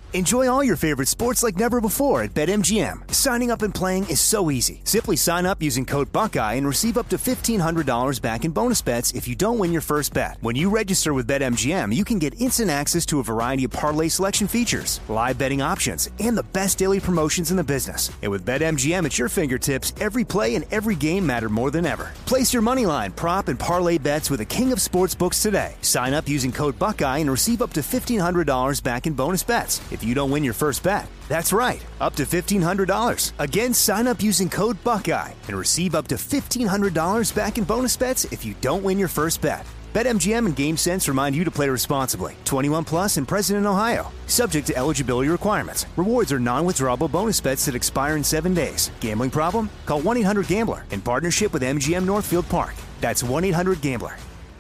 Enjoy all your favorite sports like never before at BetMGM. Signing up and playing is so easy. Simply sign up using code Buckeye and receive up to $1,500 back in bonus bets if you don't win your first bet. When you register with BetMGM, you can get instant access to a variety of parlay selection features, live betting options, and the best daily promotions in the business. And with BetMGM at your fingertips, every play and every game matter more than ever. Place your moneyline, prop, and parlay bets with the king of sportsbooks today. Sign up using code Buckeye and receive up to $1,500 back in bonus bets if you don't win your first bet. That's right, up to $1,500. Again, sign up using code Buckeye and receive up to $1,500 back in bonus bets if you don't win your first bet. BetMGM and GameSense remind you to play responsibly. 21 plus and present in Ohio. Subject to eligibility requirements. Rewards are non-withdrawable bonus bets that expire in 7 days. Gambling problem? Call 1-800-GAMBLER in partnership with MGM Northfield Park. That's 1-800-GAMBLER.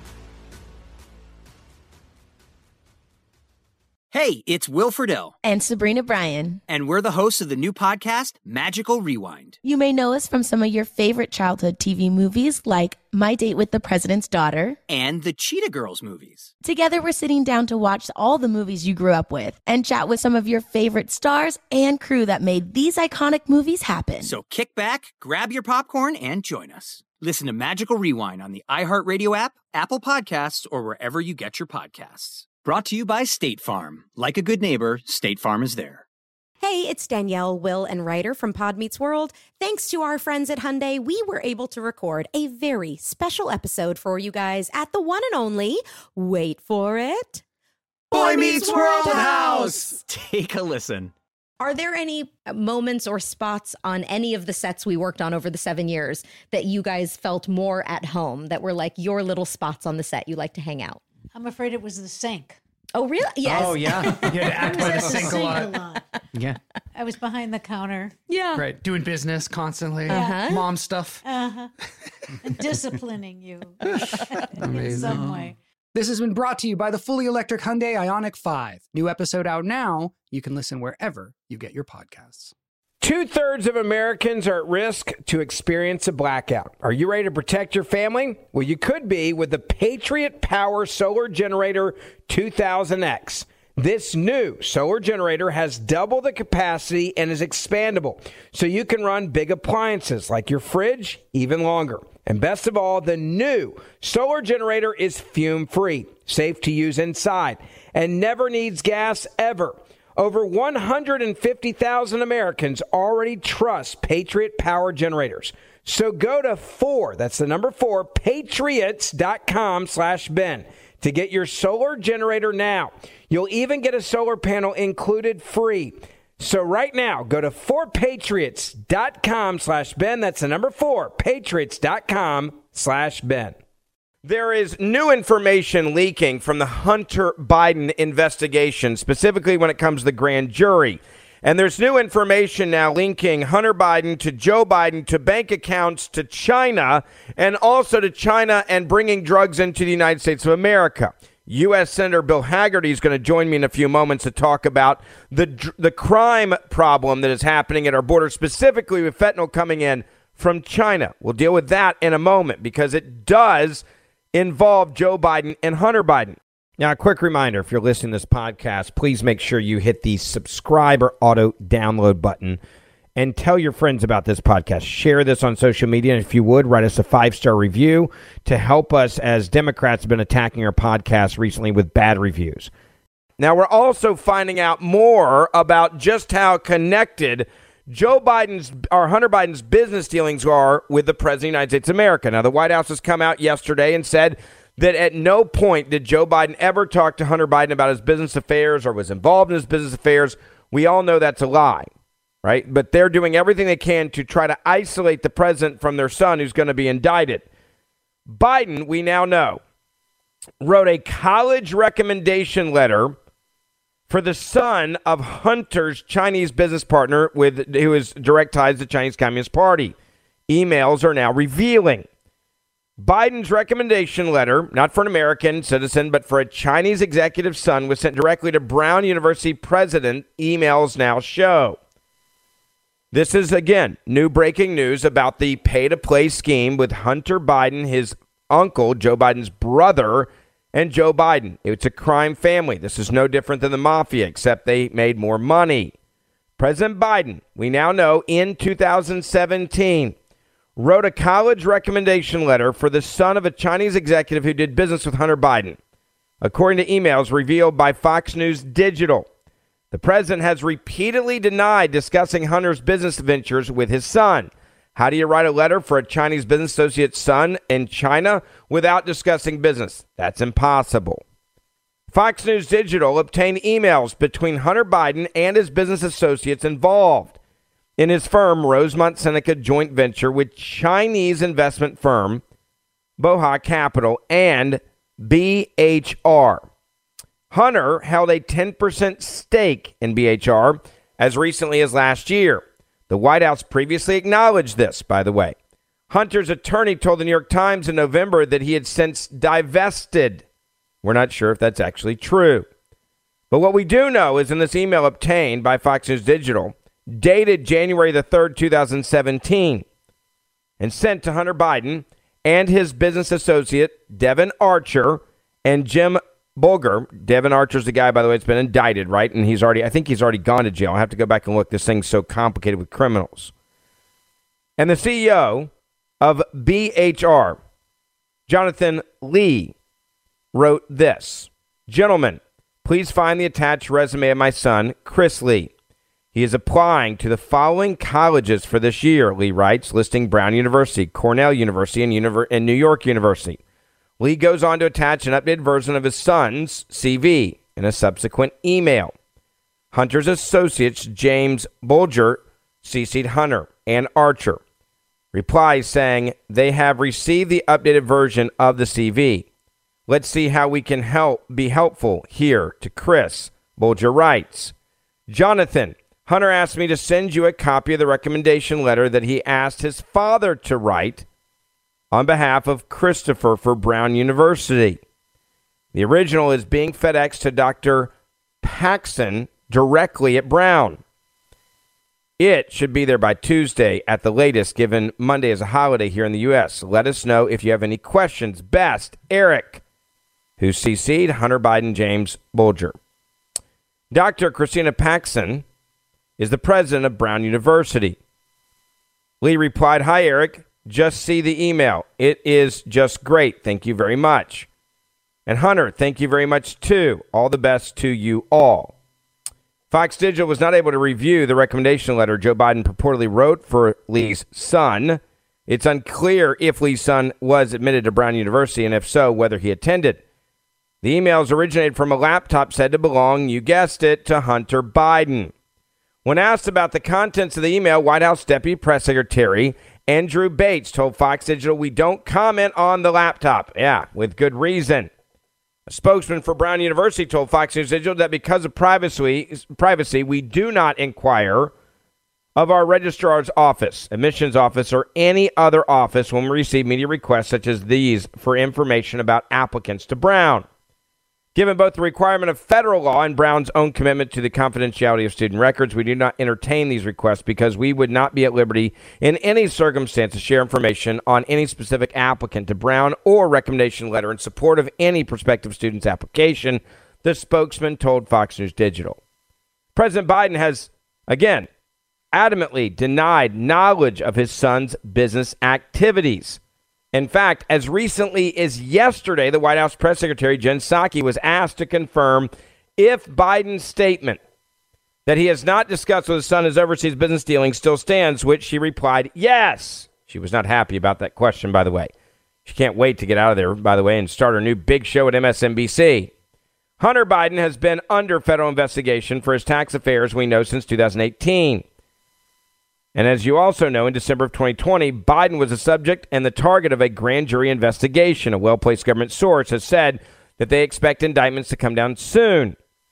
Hey, it's Will Friedle. And Sabrina Bryan. And we're the hosts of the new podcast, Magical Rewind. You may know us from some of your favorite childhood TV movies like My Date with the President's Daughter. And the Cheetah Girls movies. Together, we're sitting down to watch all the movies you grew up with and chat with some of your favorite stars and crew that made these iconic movies happen. So kick back, grab your popcorn, and join us. Listen to Magical Rewind on the iHeartRadio app, Apple Podcasts, or wherever you get your podcasts. Brought to you by State Farm. Like a good neighbor, State Farm is there. Hey, it's Danielle, Will, and Ryder from Pod Meets World. Thanks to our friends at Hyundai, we were able to record a very special episode for you guys at the one and only, wait for it, Boy Meets World House! Take a listen. Are there any moments or spots on any of the sets we worked on over the 7 years that you guys felt more at home, that were like your little spots on the set you like to hang out? I'm afraid it was the sink. Oh, really? Yes. Oh, yeah. You had to act by the sink a lot. Yeah. I was behind the counter. Yeah. Right. Doing business constantly. Uh-huh. Mom stuff. And disciplining you in Amazing. some way. This has been brought to you by the fully electric Hyundai Ioniq 5. New episode out now. You can listen wherever you get your podcasts. 2/3 of Americans are at risk to experience a blackout. Are you ready to protect your family? Well, you could be with the Patriot Power Solar Generator 2000X. This new solar generator has double the capacity and is expandable, so you can run big appliances like your fridge even longer. And best of all, the new solar generator is fume-free, safe to use inside, and never needs gas ever. Over 150,000 Americans already trust Patriot Power Generators. So go to 4, that's the number 4, patriots.com/Ben to get your solar generator now. You'll even get a solar panel included free. So right now, go to 4patriots.com/Ben. That's the number 4, patriots.com/Ben. There is new information leaking from the Hunter Biden investigation, specifically when it comes to the grand jury. And there's new information now linking Hunter Biden to Joe Biden to bank accounts to China and also to China and bringing drugs into the United States of America. U.S. Senator Bill Hagerty is going to join me in a few moments to talk about the crime problem that is happening at our border, specifically with fentanyl coming in from China. We'll deal with that in a moment because it does involve Joe Biden and Hunter Biden. Now, a quick reminder, if you're listening to this podcast, please make sure you hit the subscribe or auto download button and tell your friends about this podcast. Share this on social media, and if you would, write us a 5-star review to help us, as Democrats have been attacking our podcast recently with bad reviews. Now, we're also finding out more about just how connected Joe Biden's or Hunter Biden's business dealings are with the President of the United States of America. Now, the White House has come out yesterday and said that at no point did Joe Biden ever talk to Hunter Biden about his business affairs or was involved in his business affairs. We all know that's a lie, right? But they're doing everything they can to try to isolate the president from their son, who's going to be indicted. Biden, we now know, wrote a college recommendation letter for the son of Hunter's Chinese business partner who has direct ties to the Chinese Communist Party. Emails are now revealing Biden's recommendation letter, not for an American citizen, but for a Chinese executive's son, was sent directly to Brown University president, emails now show. This is, again, new breaking news about the pay-to-play scheme with Hunter Biden, his uncle, Joe Biden's brother, and Joe Biden. It's a crime family. This is no different than the mafia, except they made more money. President Biden, we now know, in 2017, wrote a college recommendation letter for the son of a Chinese executive who did business with Hunter Biden, according to emails revealed by Fox News Digital. The president has repeatedly denied discussing Hunter's business ventures with his son. How do you write a letter for a Chinese business associate's son in China without discussing business? That's impossible. Fox News Digital obtained emails between Hunter Biden and his business associates involved in his firm Rosemont Seneca joint venture with Chinese investment firm Bohai Capital and BHR. Hunter held a 10% stake in BHR as recently as last year. The White House previously acknowledged this, by the way. Hunter's attorney told the New York Times in November that he had since divested. We're not sure if that's actually true. But what we do know is in this email obtained by Fox News Digital, dated January the 3rd, 2017, and sent to Hunter Biden and his business associate, Devin Archer, and Jim Bulger. Devin Archer's the guy, by the way, that's been indicted, right? And I think he's already gone to jail. I have to go back and look. This thing's so complicated with criminals. And the CEO of BHR, Jonathan Lee, wrote this. Gentlemen, please find the attached resume of my son, Chris Lee. He is applying to the following colleges for this year, Lee writes, listing Brown University, Cornell University, and New York University. Lee goes on to attach an updated version of his son's CV in a subsequent email. Hunter's associates, James Bulger, CC'd Hunter and Archer, replies saying they have received the updated version of the CV. Let's see how we can be helpful here to Chris. Bulger writes, Jonathan, Hunter asked me to send you a copy of the recommendation letter that he asked his father to write on behalf of Christopher for Brown University. The original is being FedExed to Dr. Paxson directly at Brown. It should be there by Tuesday at the latest, given Monday is a holiday here in the U.S. Let us know if you have any questions. Best, Eric, who CC'd Hunter Biden, James Bulger. Dr. Christina Paxson is the president of Brown University. Lee replied, Hi, Eric. Just see the email. It is just great. Thank you very much. And Hunter, thank you very much too. All the best to you all. Fox Digital was not able to review the recommendation letter Joe Biden purportedly wrote for Lee's son. It's unclear if Lee's son was admitted to Brown University, and if so, whether he attended. The emails originated from a laptop said to belong, you guessed it, to Hunter Biden. When asked about the contents of the email, White House Deputy Press Secretary Andrew Bates told Fox Digital, we don't comment on the laptop. Yeah, with good reason. A spokesman for Brown University told Fox News Digital that because of privacy, we do not inquire of our registrar's office, admissions office, or any other office when we receive media requests such as these for information about applicants to Brown. Given both the requirement of federal law and Brown's own commitment to the confidentiality of student records, we do not entertain these requests because we would not be at liberty in any circumstance to share information on any specific applicant to Brown or recommendation letter in support of any prospective student's application, the spokesman told Fox News Digital. President Biden has, again, adamantly denied knowledge of his son's business activities. In fact, as recently as yesterday, the White House press secretary, Jen Psaki, was asked to confirm if Biden's statement that he has not discussed with his son his overseas business dealings still stands, which she replied, yes. She was not happy about that question, by the way. She can't wait to get out of there, by the way, and start her new big show at MSNBC. Hunter Biden has been under federal investigation for his tax affairs, we know, since 2018. And as you also know, in December of 2020, Biden was the subject and the target of a grand jury investigation. A well-placed government source has said that they expect indictments to come down soon.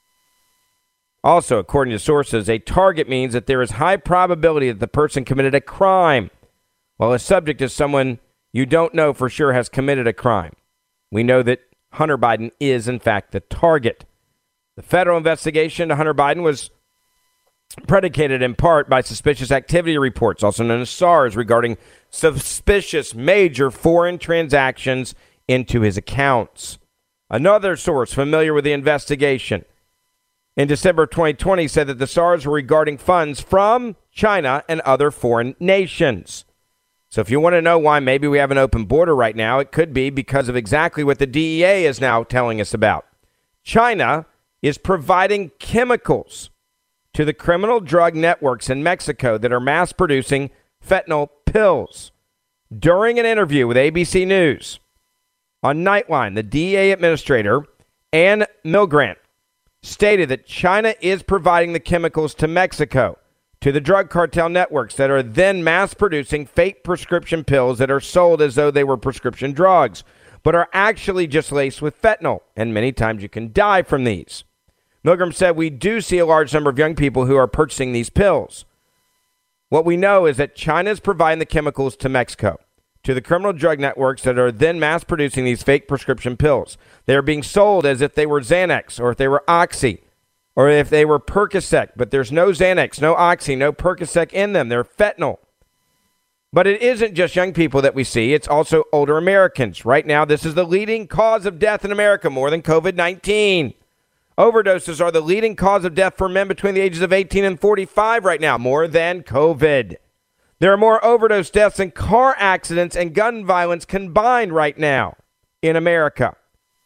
Also, according to sources, a target means that there is high probability that the person committed a crime, while a subject is someone you don't know for sure has committed a crime. We know that Hunter Biden is, in fact, the target. The federal investigation to Hunter Biden was predicated in part by suspicious activity reports, also known as SARS, regarding suspicious major foreign transactions into his accounts. Another source familiar with the investigation in December of 2020 said that the SARs were regarding funds from China and other foreign nations. So if you want to know why maybe we have an open border right now, it could be because of exactly what the DEA is now telling us about. China is providing chemicals to the criminal drug networks in Mexico that are mass producing fentanyl pills. During an interview with ABC News on Nightline, the DEA administrator, Ann Milgrant, stated that China is providing the chemicals to Mexico, to the drug cartel networks that are then mass producing fake prescription pills that are sold as though they were prescription drugs, but are actually just laced with fentanyl, and many times you can die from these. Milgram said, we do see a large number of young people who are purchasing these pills. What we know is that China is providing the chemicals to Mexico, to the criminal drug networks that are then mass producing these fake prescription pills. They are being sold as if they were Xanax or if they were Oxy or if they were Percocet, but there's no Xanax, no Oxy, no Percocet in them. They're fentanyl. But it isn't just young people that we see. It's also older Americans. Right now, this is the leading cause of death in America, more than COVID-19. Overdoses are the leading cause of death for men between the ages of 18 and 45 right now, more than COVID. There are more overdose deaths than car accidents and gun violence combined right now in America.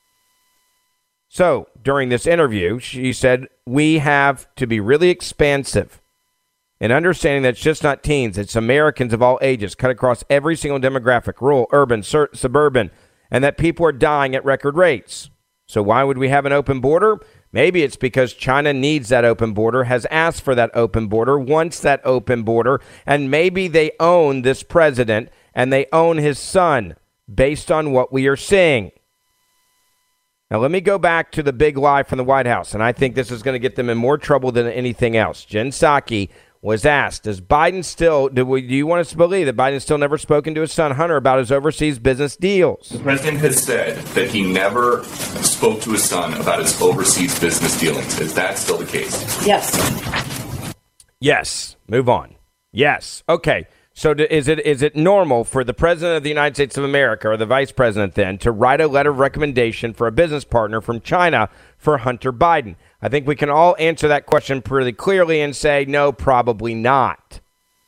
So during this interview, she said, we have to be really expansive in understanding that it's just not teens. It's Americans of all ages, cut across every single demographic, rural, urban, suburban, and that people are dying at record rates. So why would we have an open border? Maybe it's because China needs that open border, has asked for that open border, wants that open border, and maybe they own this president and they own his son based on what we are seeing. Now, let me go back to the big lie from the White House, and I think this is going to get them in more trouble than anything else. Jen Psaki was asked, do you want us to believe that Biden still never spoken to his son Hunter about his overseas business deals? The president has said that he never spoke to his son about his overseas business dealings. Is that still the case? Yes. Yes. Move on. Yes. Okay. So is it normal for the president of the United States of America, or the vice president then, to write a letter of recommendation for a business partner from China for Hunter Biden? I think we can all answer that question pretty clearly and say, no, probably not.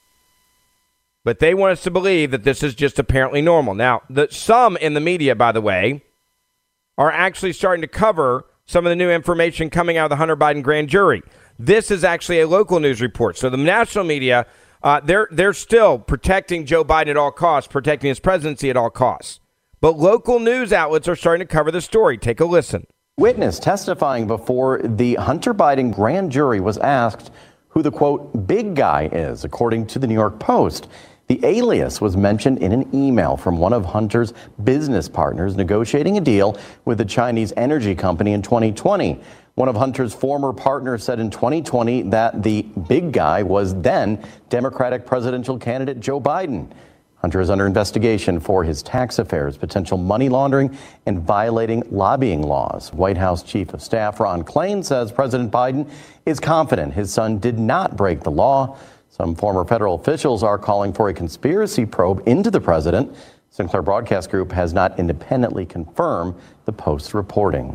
But they want us to believe that this is just apparently normal. Now, some in the media, by the way, are actually starting to cover some of the new information coming out of the Hunter Biden grand jury. This is actually a local news report. So the national media, they're still protecting Joe Biden at all costs, protecting his presidency at all costs. But local news outlets are starting to cover the story. Take a listen. Witness testifying before the Hunter Biden grand jury was asked who the, quote, big guy is, according to the New York Post. The alias was mentioned in an email from one of Hunter's business partners negotiating a deal with the Chinese energy company in 2020. One of Hunter's former partners said in 2020 that the big guy was then Democratic presidential candidate Joe Biden. Hunter is under investigation for his tax affairs, potential money laundering, and violating lobbying laws. White House Chief of Staff Ron Klain says President Biden is confident his son did not break the law. Some former federal officials are calling for a conspiracy probe into the president. Sinclair Broadcast Group has not independently confirmed the Post's reporting.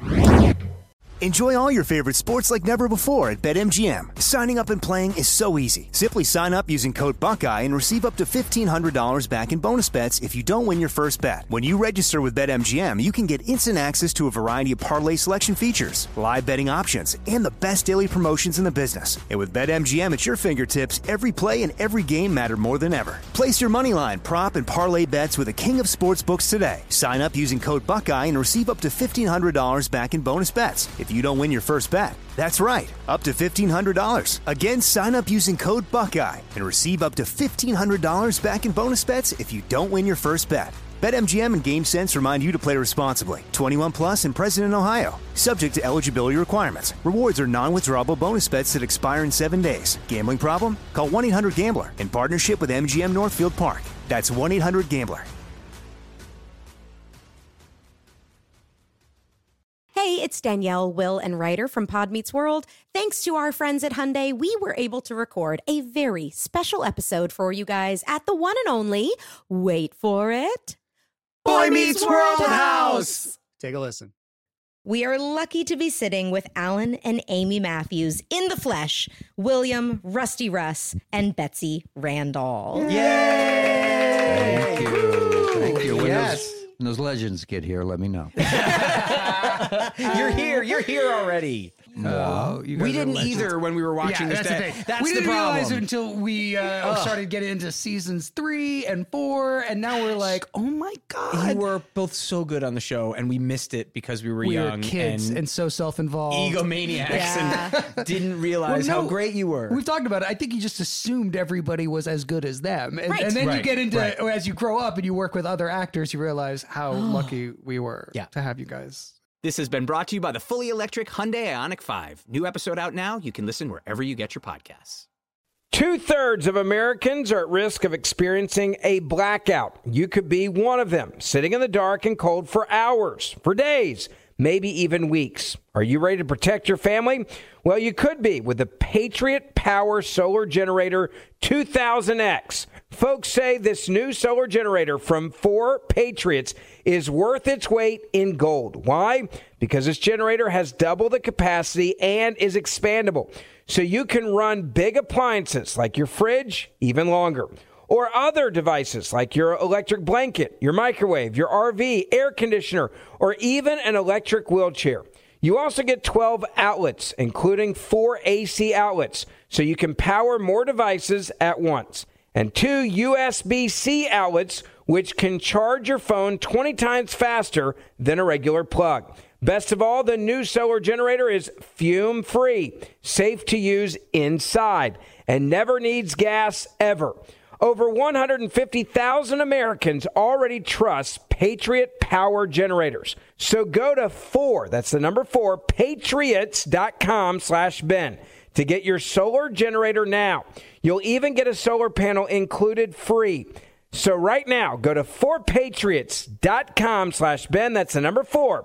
Enjoy all your favorite sports like never before at BetMGM. Signing up and playing is so easy. Simply sign up using code Buckeye and receive up to $1,500 back in bonus bets if you don't win your first bet. When you register with BetMGM, you can get instant access to a variety of parlay selection features, live betting options, and the best daily promotions in the business. And with BetMGM at your fingertips, every play and every game matter more than ever. Place your moneyline, prop, and parlay bets with the king of sportsbooks today. Sign up using code Buckeye and receive up to $1,500 back in bonus bets if you don't win your first bet. That's right, up to $1,500. Again, sign up using code Buckeye and receive up to $1,500 back in bonus bets if you don't win your first bet. BetMGM and GameSense remind you to play responsibly. 21 plus and present in Ohio. Subject to eligibility requirements. Rewards are non-withdrawable bonus bets that expire in 7 days. Gambling problem? Call 1-800-GAMBLER in partnership with MGM Northfield Park. That's 1-800-GAMBLER. Hey, it's Danielle, Will, and Ryder from Pod Meets World. Thanks to our friends at Hyundai, we were able to record a very special episode for you guys at the one and only, wait for it, Boy Meets World House. Take a listen. we are lucky to be sitting with Alan and Amy Matthews in the flesh, William, Rusty Russ, and Betsy Randall. Thank you. Thank you. When those legends get here, let me know. You're here. You're here already. No, we didn't either when we were watching this. We didn't realize it until we started getting into seasons 3 and 4, and now we're like, oh my God. You were both so good on the show, and we missed it because we were young. We were kids and so self-involved. Egomaniacs and didn't realize how great you were. We've talked about it. I think you just assumed everybody was as good as them. And then you get into, as you grow up and you work with other actors, you realize how lucky we were to have you guys. This has been brought to you by the fully electric Hyundai Ioniq 5. New episode out now. You can listen wherever you get your podcasts. 2/3 of Americans are at risk of experiencing a blackout. You could be one of them, sitting in the dark and cold for hours, for days, maybe even weeks. Are you ready to protect your family? Well, you could be with the Patriot Power Solar Generator 2000X. Folks say this new solar generator from 4 Patriots is worth its weight in gold. Why? Because this generator has double the capacity and is expandable. So you can run big appliances like your fridge even longer. Or other devices like your electric blanket, your microwave, your RV, air conditioner, or even an electric wheelchair. You also get 12 outlets, including 4 AC outlets, so you can power more devices at once. And 2 USB-C outlets, which can charge your phone 20 times faster than a regular plug. Best of all, the new solar generator is fume-free, safe to use inside, and never needs gas ever. Over 150,000 Americans already trust Patriot Power Generators. So go to 4, that's the number 4, patriots.com/Ben to get your solar generator now. You'll even get a solar panel included free. So right now, go to 4patriots.com/Ben. That's the number 4,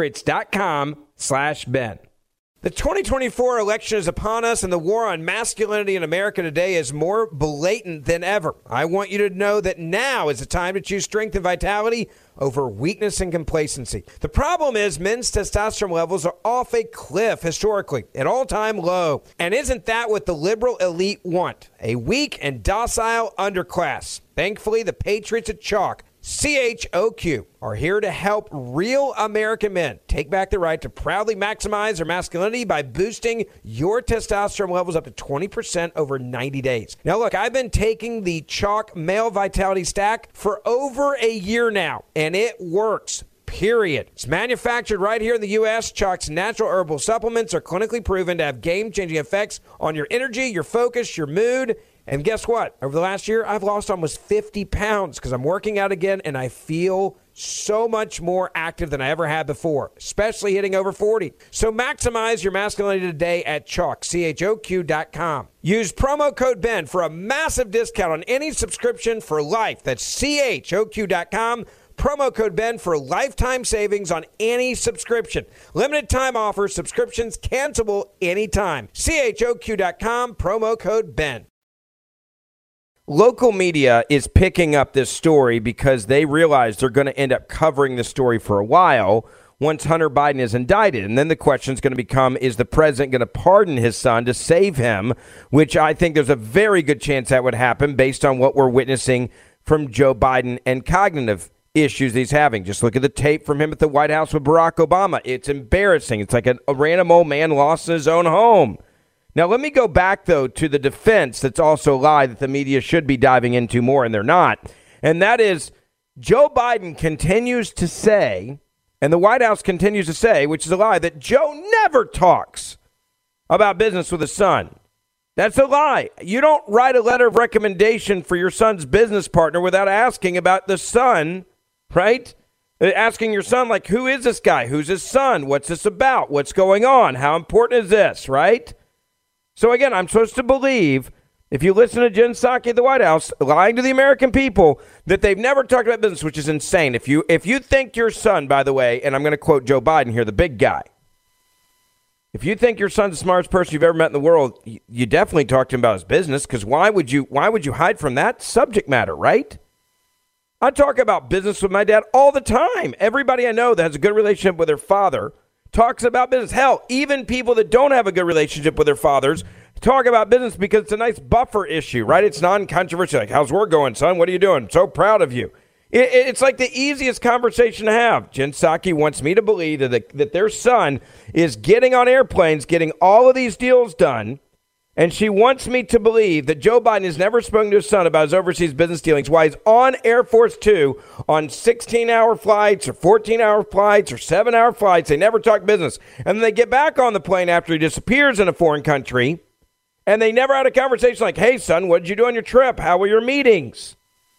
patriots.com/Ben. The 2024 election is upon us, and the war on masculinity in America today is more blatant than ever. I want you to know that now is the time to choose strength and vitality over weakness and complacency. The problem is men's testosterone levels are off a cliff historically, an all-time low. And isn't that what the liberal elite want? A weak and docile underclass. Thankfully, the Patriots at Chalk, CHOQ, are here to help real American men take back the right to proudly maximize their masculinity by boosting your testosterone levels up to 20% over 90 days. Now, look, I've been taking the Chalk Male Vitality Stack for over a year now, and it works. Period. It's manufactured right here in the U.S. Chalk's natural herbal supplements are clinically proven to have game-changing effects on your energy, your focus, your mood. And guess what? Over the last year, I've lost almost 50 pounds because I'm working out again, and I feel so much more active than I ever had before, especially hitting over 40. So maximize your masculinity today at Chalk, CHOQ.com. Use promo code Ben for a massive discount on any subscription for life. That's CHOQ.com. Promo code Ben for lifetime savings on any subscription. Limited time offer. Subscriptions cancelable anytime. CHOQ.com. Promo code Ben. Local media is picking up this story because they realize they're going to end up covering the story for a while once Hunter Biden is indicted. And then the question is going to become, is the president going to pardon his son to save him? Which I think there's a very good chance that would happen based on what we're witnessing from Joe Biden and cognitive issues he's having. Just look at the tape from him at the White House with Barack Obama. It's embarrassing. It's like a random old man lost in his own home. Now, let me go back, though, to the defense that's also a lie that the media should be diving into more, and they're not. And that is Joe Biden continues to say, and the White House continues to say, which is a lie, that Joe never talks about business with his son. That's a lie. You don't write a letter of recommendation for your son's business partner without asking about the son, right? Asking your son, like, who is this guy? Who's his son? What's this about? What's going on? How important is this, right? So, again, I'm supposed to believe, if you listen to Jen Psaki at the White House, lying to the American people, that they've never talked about business, which is insane. If you think your son, by the way, and I'm going to quote Joe Biden here, the big guy, if you think your son's the smartest person you've ever met in the world, you definitely talk to him about his business, because why would you hide from that subject matter, right? I talk about business with my dad all the time. Everybody I know that has a good relationship with their father talks about business. Hell, even people that don't have a good relationship with their fathers talk about business because it's a nice buffer issue, right? It's non-controversial. Like, how's work going, son? What are you doing? So proud of you. It's like the easiest conversation to have. Jen Psaki wants me to believe that their son is getting on airplanes, getting all of these deals done, and she wants me to believe that Joe Biden has never spoken to his son about his overseas business dealings while he's on Air Force Two on 16-hour flights or 14-hour flights or 7-hour flights. They never talk business. And then they get back on the plane after he disappears in a foreign country, and they never had a conversation like, hey, son, what did you do on your trip? How were your meetings?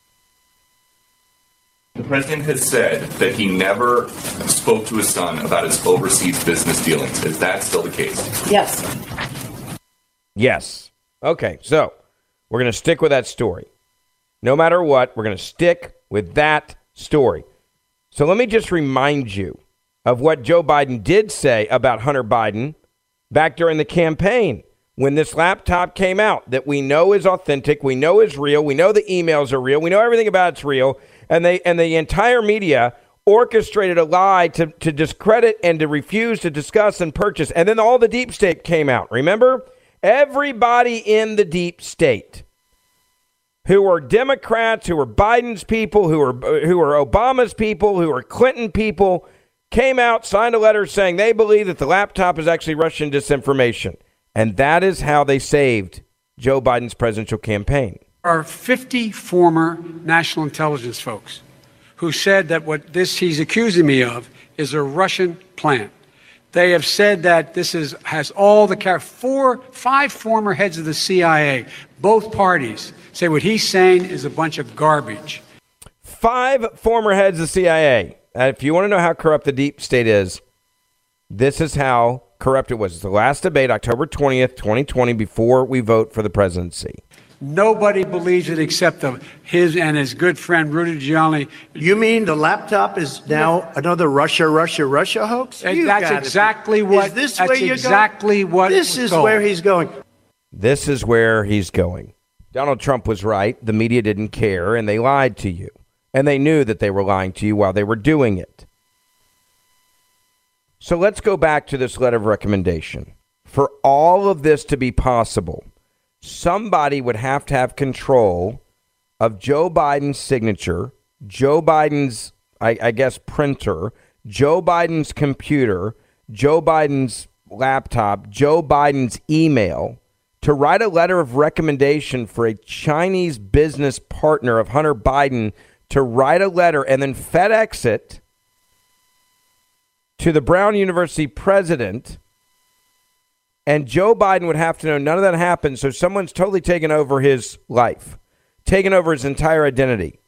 The president has said that he never spoke to his son about his overseas business dealings. Is that still the case? Yes. Yes. Okay, so we're going to stick with that story. No matter what, we're going to stick with that story. So let me just remind you of what Joe Biden did say about Hunter Biden back during the campaign when this laptop came out that we know is authentic, we know is real, we know the emails are real, we know everything about it's real. And the entire media orchestrated a lie to discredit and to refuse to discuss and purchase. And then all the deep state came out. Remember? Everybody in the deep state who are Democrats, who are Biden's people, who are Obama's people, who are Clinton people, came out, signed a letter saying they believe that the laptop is actually Russian disinformation. And that is how they saved Joe Biden's presidential campaign. Are 50 former national intelligence folks who said that what he's accusing me of is a Russian plant. They have said that this has all the 5 former heads of the CIA, both parties, say what he's saying is a bunch of garbage. 5 former heads of the CIA. If you want to know how corrupt the deep state is, this is how corrupt it was. It's the last debate, October 20th, 2020, before we vote for the presidency. Nobody believes it except his and his good friend Rudy Giuliani. You mean the laptop is now another Russia hoax? That's exactly what. Is this where you're going? This is where he's going. This is where he's going. Donald Trump was right. The media didn't care, and they lied to you. And they knew that they were lying to you while they were doing it. So let's go back to this letter of recommendation. For all of this to be possible, somebody would have to have control of Joe Biden's signature, Joe Biden's, I guess, printer, Joe Biden's computer, Joe Biden's laptop, Joe Biden's email, to write a letter of recommendation for a Chinese business partner of Hunter Biden to write a letter and then FedEx it to the Brown University president. And Joe Biden would have to know none of that happened, so someone's totally taken over his life, taken over his entire identity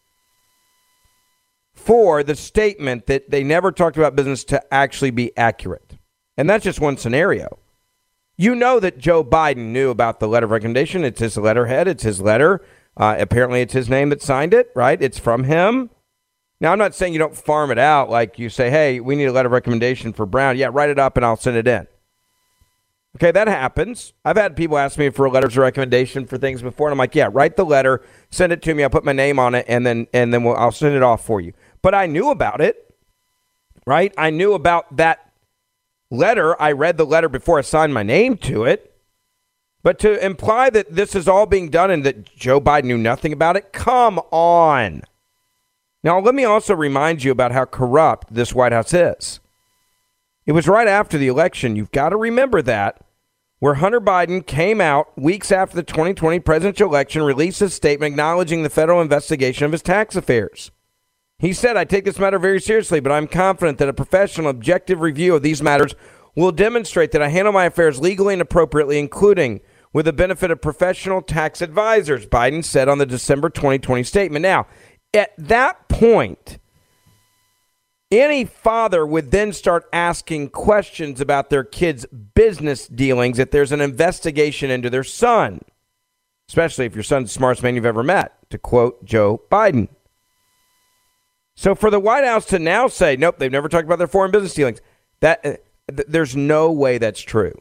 for the statement that they never talked about business to actually be accurate. And that's just one scenario. You know that Joe Biden knew about the letter of recommendation. It's his letterhead. It's his letter. Apparently, it's his name that signed it, right? It's from him. Now, I'm not saying you don't farm it out like you say, hey, we need a letter of recommendation for Brown. Yeah, write it up and I'll send it in. Okay, that happens. I've had people ask me for letters of recommendation for things before, and I'm like, yeah, write the letter, send it to me, I'll put my name on it, and then I'll send it off for you. But I knew about it, right? I knew about that letter. I read the letter before I signed my name to it. But to imply that this is all being done and that Joe Biden knew nothing about it, come on. Now, let me also remind you about how corrupt this White House is. It was right after the election, you've got to remember that, where Hunter Biden came out weeks after the 2020 presidential election, released a statement acknowledging the federal investigation of his tax affairs. He said, I take this matter very seriously, but I'm confident that a professional, objective review of these matters will demonstrate that I handle my affairs legally and appropriately, including with the benefit of professional tax advisors, Biden said on the December 2020 statement. Now, at that point, any father would then start asking questions about their kids' business dealings if there's an investigation into their son, especially if your son's the smartest man you've ever met, to quote Joe Biden. So for the White House to now say, nope, they've never talked about their foreign business dealings, that there's no way that's true.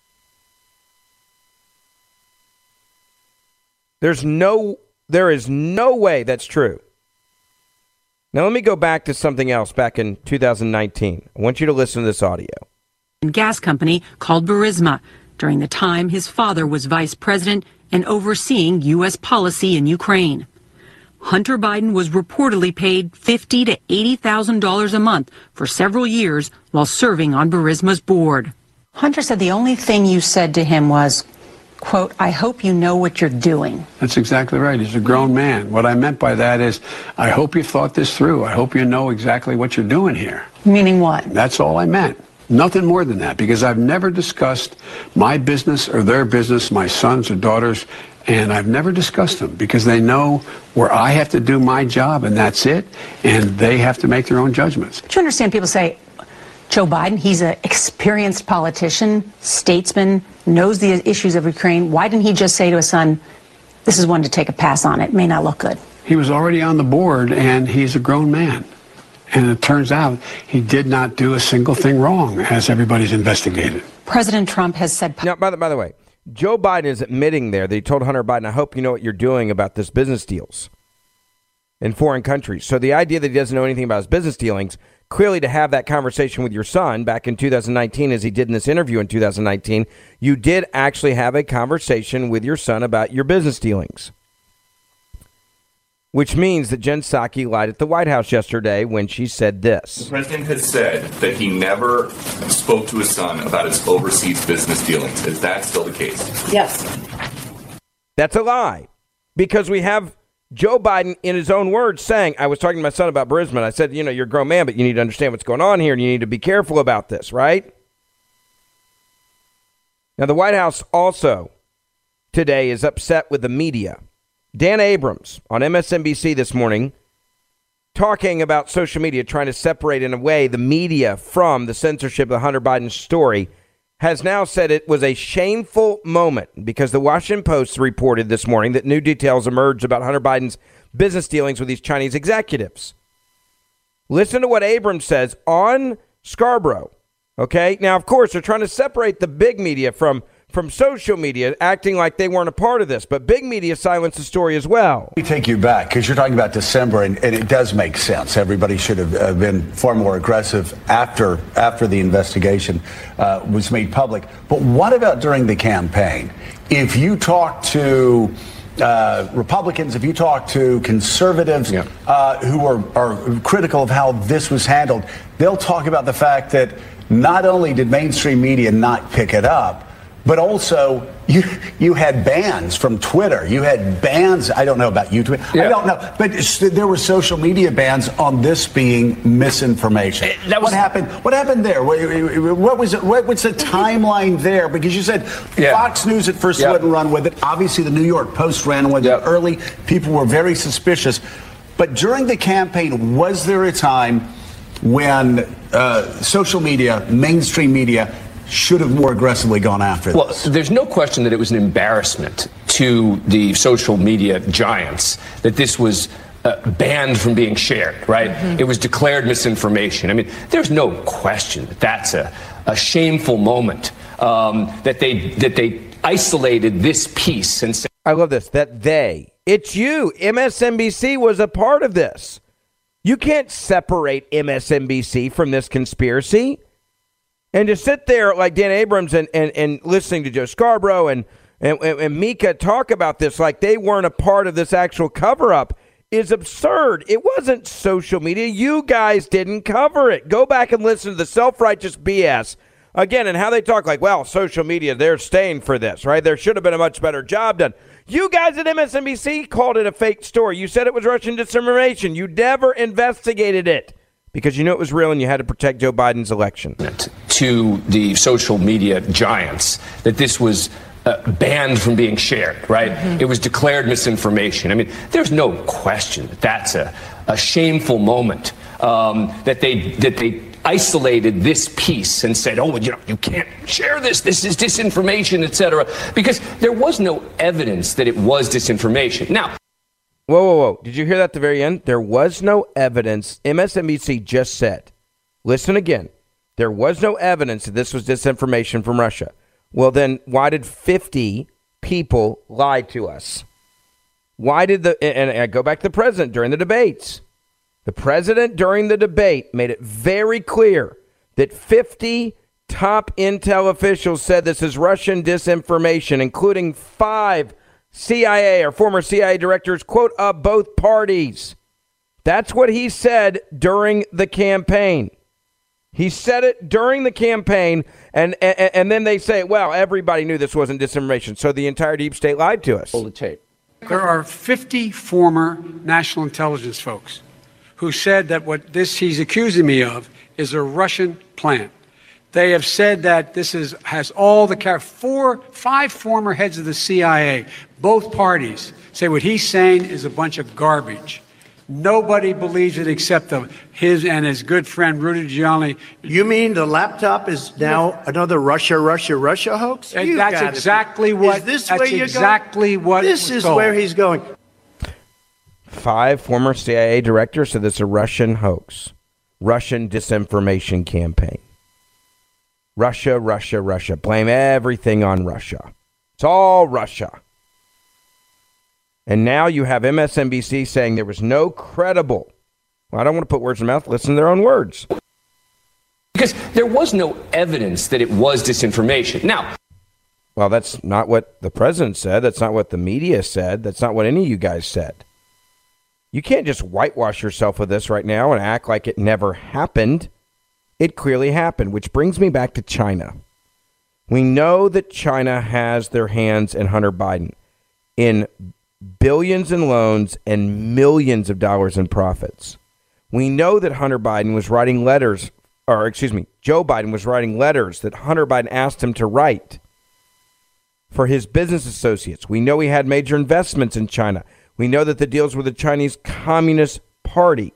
There is no way that's true. Now, let me go back to something else back in 2019. I want you to listen to this audio. gas company called Burisma during the time his father was vice president and overseeing U.S. policy in Ukraine. Hunter Biden was reportedly paid $50,000 to $80,000 a month for several years while serving on Burisma's board. Hunter said the only thing you said to him was, quote, I hope you know what you're doing. That's exactly right. He's a grown man. What I meant by that is, I hope you thought this through. I hope you know exactly what you're doing here. Meaning what? That's all I meant. Nothing more than that, because I've never discussed my business or their business, my sons or daughters, and I've never discussed them because they know where I have to do my job and that's it, and they have to make their own judgments. Do you understand people say, Joe Biden, he's an experienced politician, statesman, knows the issues of Ukraine. Why didn't he just say to his son, this is one to take a pass on, it may not look good? He was already on the board, and he's a grown man. And it turns out he did not do a single thing wrong, as everybody's investigated. President Trump has said... Now, by the way, Joe Biden is admitting there that he told Hunter Biden, I hope you know what you're doing about this business deals in foreign countries. So the idea that he doesn't know anything about his business dealings, clearly to have that conversation with your son back in 2019, as he did in this interview in 2019, you did actually have a conversation with your son about your business dealings. Which means that Jen Psaki lied at the White House yesterday when she said this. The president has said that he never spoke to his son about his overseas business dealings. Is that still the case? Yes. That's a lie. Because we have Joe Biden, in his own words, saying, I was talking to my son about Burisma. I said, you're a grown man, but you need to understand what's going on here, and you need to be careful about this, right? Now, the White House also today is upset with the media. Dan Abrams on MSNBC this morning talking about social media, trying to separate in a way the media from the censorship of the Hunter Biden story, has now said it was a shameful moment because the Washington Post reported this morning that new details emerged about Hunter Biden's business dealings with these Chinese executives. Listen to what Abrams says on Scarborough. Okay, now, of course, they're trying to separate the big media from social media, acting like they weren't a part of this. But big media silenced the story as well. Let me take you back, because you're talking about December, and it does make sense. Everybody should have been far more aggressive after the investigation was made public. But what about during the campaign? If you talk to Republicans, if you talk to conservatives who are critical of how this was handled, they'll talk about the fact that not only did mainstream media not pick it up, but also, you had bans from Twitter. You had bans. I don't know about you. I don't know. But there were social media bans on this being misinformation. What happened? What happened there? What was it? What was the timeline there? Because you said Fox News at first wouldn't run with it. Obviously, the New York Post ran with it early. People were very suspicious. But during the campaign, was there a time when social media, mainstream media, should have more aggressively gone after this? Well, there's no question that it was an embarrassment to the social media giants that this was banned from being shared, right? Mm-hmm. It was declared misinformation. I mean, there's no question that that's a shameful moment, that they isolated this piece and said. I love this, it's you. MSNBC was a part of this. You can't separate MSNBC from this conspiracy. And to sit there like Dan Abrams and listening to Joe Scarborough and Mika talk about this like they weren't a part of this actual cover-up is absurd. It wasn't social media. You guys didn't cover it. Go back and listen to the self-righteous BS again and how they talk like, well, social media, they're staying for this, right? There should have been a much better job done. You guys at MSNBC called it a fake story. You said it was Russian disinformation. You never investigated it. Because you knew it was real and you had to protect Joe Biden's election. To the social media giants that this was banned from being shared, right? Mm-hmm. It was declared misinformation. I mean, there's no question that that's a shameful moment, that they isolated this piece and said, oh, you can't share this. This is disinformation, et cetera, because there was no evidence that it was disinformation. Now, Whoa. Did you hear that at the very end? There was no evidence. MSNBC just said, listen again, there was no evidence that this was disinformation from Russia. Well, then why did 50 people lie to us? Why did and I go back to the president during the debates. The president during the debate made it very clear that 50 top intel officials said this is Russian disinformation, including 5 CIA or former CIA directors, quote, of both parties. That's what he said during the campaign. He said it during the campaign, and then they say, well, everybody knew this wasn't disinformation, so the entire deep state lied to us. Hold the tape. There are 50 former national intelligence folks who said that what he's accusing me of is a Russian plant. They have said that this has all the 5 former heads of the CIA, both parties, say what he's saying is a bunch of garbage. Nobody believes it except his and his good friend Rudy Giuliani. You mean the laptop is now another Russia hoax? That's exactly what. Is this that's where you're exactly going? what. This is told. where he's going. 5 former CIA directors said this is a Russian hoax, Russian disinformation campaign. Russia. Blame everything on Russia. It's all Russia. And now you have MSNBC saying there was no credible. Well, I don't want to put words in their mouth. Listen to their own words. Because there was no evidence that it was disinformation. Now, well, that's not what the president said. That's not what the media said. That's not what any of you guys said. You can't just whitewash yourself with this right now and act like it never happened. It clearly happened, which brings me back to China. We know that China has their hands in Hunter Biden in billions in loans and millions of dollars in profits. We know that Joe Biden was writing letters that Hunter Biden asked him to write for his business associates. We know he had major investments in China. We know that the deals were the Chinese Communist Party.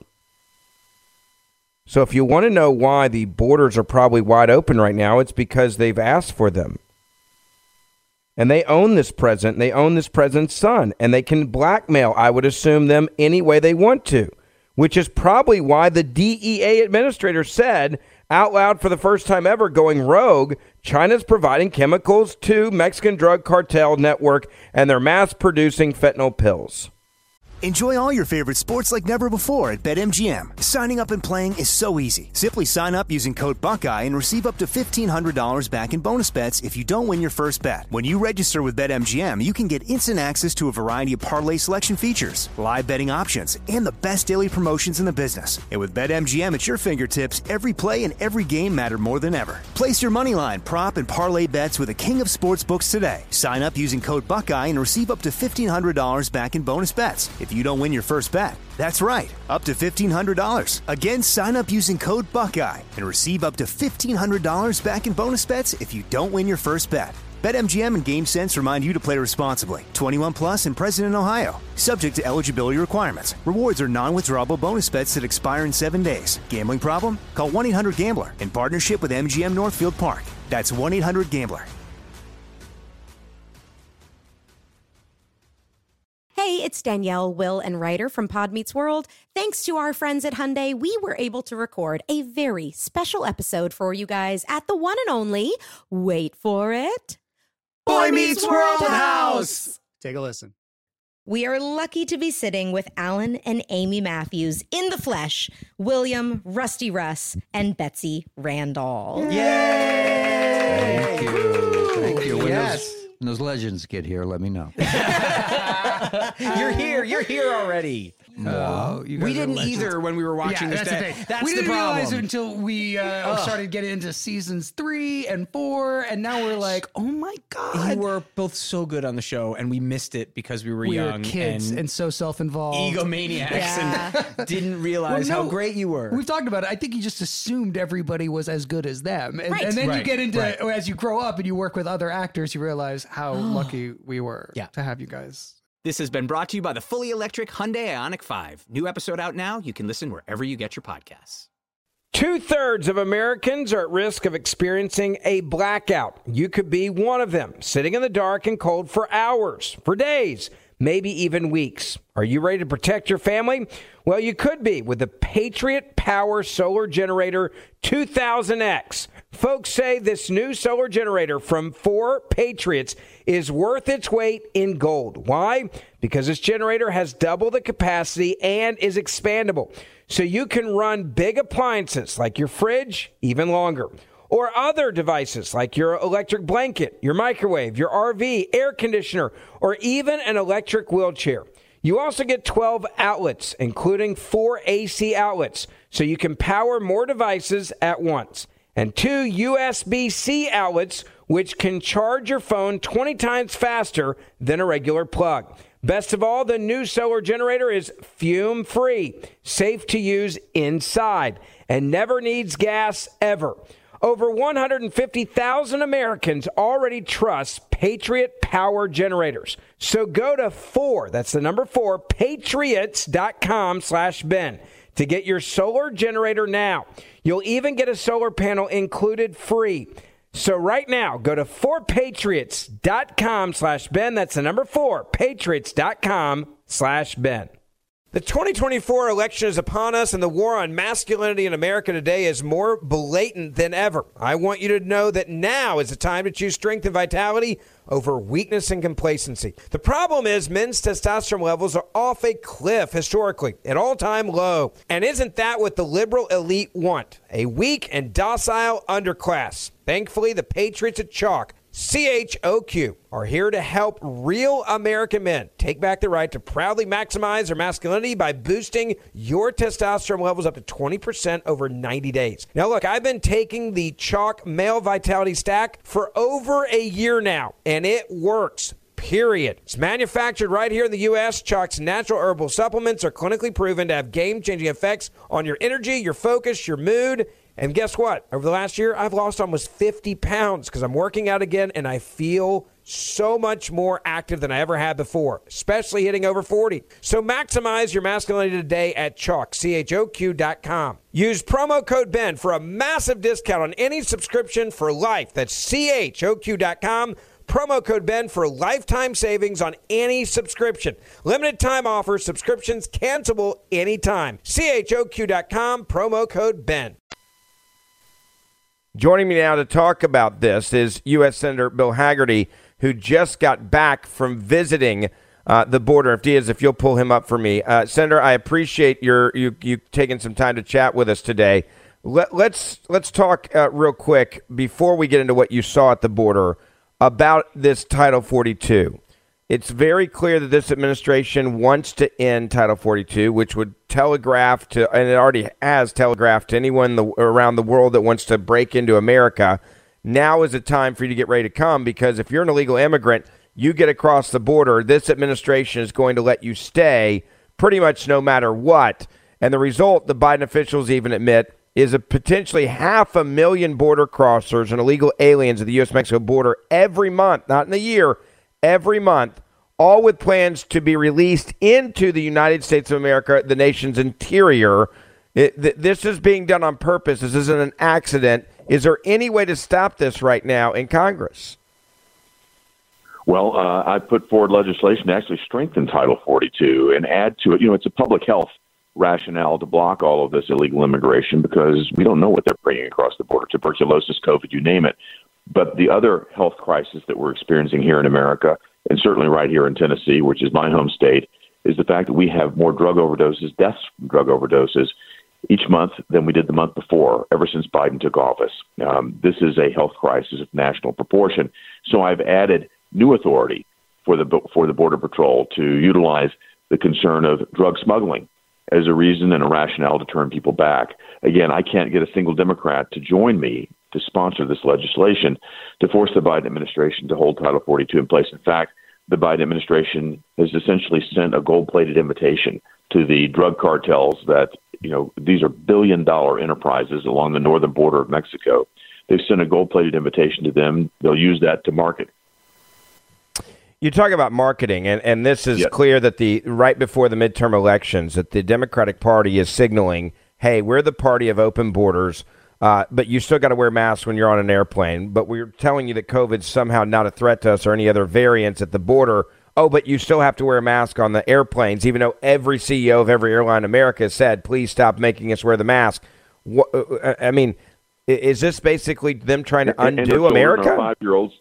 So if you want to know why the borders are probably wide open right now, it's because they've asked for them. And they own this president. They own this president's son. And they can blackmail, I would assume, them any way they want to, which is probably why the DEA administrator said out loud for the first time ever, going rogue, China's providing chemicals to Mexican drug cartel network, and they're mass producing fentanyl pills. Enjoy all your favorite sports like never before at BetMGM. Signing up and playing is so easy. Simply sign up using code Buckeye and receive up to $1,500 back in bonus bets if you don't win your first bet. When you register with BetMGM, you can get instant access to a variety of parlay selection features, live betting options, and the best daily promotions in the business. And with BetMGM at your fingertips, every play and every game matter more than ever. Place your moneyline, prop, and parlay bets with the king of sportsbooks today. Sign up using code Buckeye and receive up to $1,500 back in bonus bets if you don't win your first bet. That's right, up to $1,500. Again, sign up using code Buckeye and receive up to $1,500 back in bonus bets if you don't win your first bet. BetMGM and GameSense remind you to play responsibly. 21 plus and present in Ohio. Subject to eligibility requirements. Rewards are non-withdrawable bonus bets that expire in 7 days. Gambling problem? Call 1-800-GAMBLER in partnership with MGM Northfield Park. That's 1-800-GAMBLER. Hey, it's Danielle, Will, and Ryder from Pod Meets World. Thanks to our friends at Hyundai, we were able to record a very special episode for you guys at the one and only, wait for it, Boy Meets World House. Take a listen. We are lucky to be sitting with Alan and Amy Matthews in the flesh, William, Rusty Russ, and Betsy Randall. Thank you. Thank you. When those legends get here, let me know. You're here already. We didn't either when we were watching this. We didn't realize it until we started getting into seasons 3 and 4, and now we're like, oh my God. You were both so good on the show, and we missed it because we were young. We were kids and so self-involved. Egomaniacs and didn't realize how great you were. We've talked about it. I think you just assumed everybody was as good as them. And then you get into, as you grow up and you work with other actors, you realize how lucky we were to have you guys. This has been brought to you by the fully electric Hyundai Ioniq 5. New episode out now. You can listen wherever you get your podcasts. 2/3 of Americans are at risk of experiencing a blackout. You could be one of them, sitting in the dark and cold for hours, for days, maybe even weeks. Are you ready to protect your family? Well, you could be with the Patriot Power Solar Generator 2000X. Folks say this new solar generator from 4 Patriots is worth its weight in gold. Why? Because this generator has double the capacity and is expandable. So you can run big appliances like your fridge even longer. or other devices like your electric blanket, your microwave, your RV, air conditioner, or even an electric wheelchair. You also get 12 outlets, including 4 AC outlets, so you can power more devices at once, and 2 USB-C outlets, which can charge your phone 20 times faster than a regular plug. Best of all, the new solar generator is fume-free, safe to use inside, and never needs gas ever. Over 150,000 Americans already trust Patriot Power Generators. So go to that's the number 4, patriots.com/Ben to get your solar generator now. You'll even get a solar panel included free. So right now, go to 4patriots.com/Ben. That's the number 4, patriots.com/Ben. The 2024 election is upon us, and the war on masculinity in America today is more blatant than ever. I want you to know that now is the time to choose strength and vitality over weakness and complacency. The problem is men's testosterone levels are off a cliff historically, an all-time low. And isn't that what the liberal elite want? A weak and docile underclass. Thankfully, the Patriots at Chalk, CHOQ, are here to help real American men take back the right to proudly maximize their masculinity by boosting your testosterone levels up to 20% over 90 days. Now, look, I've been taking the Chalk Male Vitality Stack for over a year now, and it works. Period. It's manufactured right here in the U.S. Chalk's natural herbal supplements are clinically proven to have game-changing effects on your energy, your focus, your mood. And guess what? Over the last year, I've lost almost 50 pounds because I'm working out again, and I feel so much more active than I ever had before, especially hitting over 40. So maximize your masculinity today at Chalk, CHOQ.com. Use promo code Ben for a massive discount on any subscription for life. That's CHOQ.com. Promo code Ben for lifetime savings on any subscription. Limited time offer. Subscriptions cancelable anytime. CHOQ.com. Promo code Ben. Joining me now to talk about this is U.S. Senator Bill Hagerty, who just got back from visiting the border. If you'll pull him up for me. Senator, I appreciate you taking some time to chat with us today. Let's talk real quick before we get into what you saw at the border about this Title 42. It's very clear that this administration wants to end Title 42, which would telegraph to, and it already has telegraphed to anyone around the world that wants to break into America. Now is the time for you to get ready to come, because if you're an illegal immigrant, you get across the border, this administration is going to let you stay pretty much no matter what. And the result, the Biden officials even admit, is a potentially 500,000 border crossers and illegal aliens at the U.S.-Mexico border every month, not in a year, every month, all with plans to be released into the United States of America, the nation's interior. This is being done on purpose. This isn't an accident. Is there any way to stop this right now in Congress? Well, I put forward legislation to actually strengthen Title 42 and add to it. You know, it's a public health rationale to block all of this illegal immigration because we don't know what they're bringing across the border, tuberculosis, COVID, you name it. But the other health crisis that we're experiencing here in America, and certainly right here in Tennessee, which is my home state, is the fact that we have more drug overdoses, deaths from drug overdoses each month than we did the month before, ever since Biden took office. This is a health crisis of national proportion. So I've added new authority for the Border Patrol to utilize the concern of drug smuggling as a reason and a rationale to turn people back. Again, I can't get a single Democrat to join me to sponsor this legislation to force the Biden administration to hold Title 42 in place. In fact, the Biden administration has essentially sent a gold-plated invitation to the drug cartels that, you know, these are billion-dollar enterprises along the northern border of Mexico. They've sent a gold-plated invitation to them. They'll use that to market. You talk about marketing, and this is clear that right before the midterm elections, that the Democratic Party is signaling, hey, we're the party of open borders, but you still got to wear masks when you're on an airplane. But we're telling you that COVID's somehow not a threat to us or any other variants at the border. Oh, but you still have to wear a mask on the airplanes, even though every CEO of every airline in America has said, please stop making us wear the mask. I mean, is this basically them trying to undo America? 5-year-olds.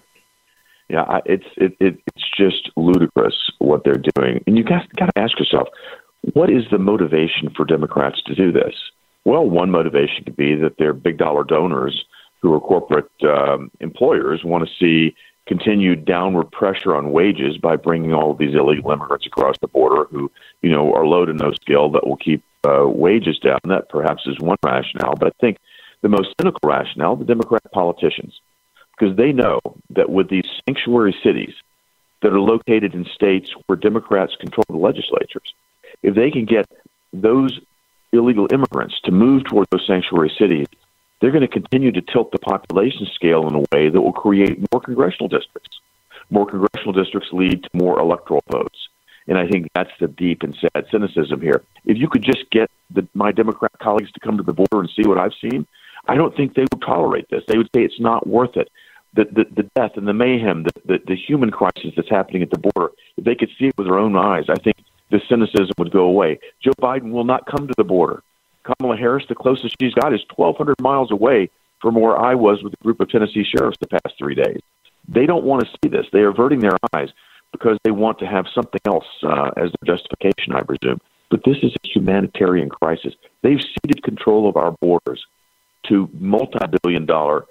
Yeah, it's just ludicrous what they're doing. And you got to ask yourself, what is the motivation for Democrats to do this? Well, one motivation could be that they're big dollar donors who are corporate employers, want to see continued downward pressure on wages by bringing all of these illegal immigrants across the border who, are low to no skill that will keep wages down. That perhaps is one rationale. But I think the most cynical rationale, the Democrat politicians, because they know that with these sanctuary cities that are located in states where Democrats control the legislatures, if they can get those illegal immigrants to move toward those sanctuary cities, they're going to continue to tilt the population scale in a way that will create more congressional districts. More congressional districts lead to more electoral votes. And I think that's the deep and sad cynicism here. If you could just get my Democrat colleagues to come to the border and see what I've seen, I don't think they would tolerate this. They would say it's not worth it. The death and the mayhem, the human crisis that's happening at the border, if they could see it with their own eyes, I think the cynicism would go away. Joe Biden will not come to the border. Kamala Harris, the closest she's got is 1,200 miles away from where I was with a group of Tennessee sheriffs the past 3 days. They don't want to see this. They are averting their eyes because they want to have something else as their justification, I presume. But this is a humanitarian crisis. They've ceded control of our borders to multi-billion-dollar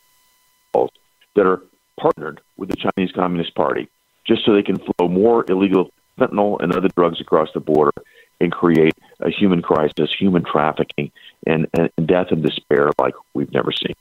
that are partnered with the Chinese Communist Party just so they can flow more illegal fentanyl and other drugs across the border and create a human crisis, human trafficking, and death and despair like we've never seen.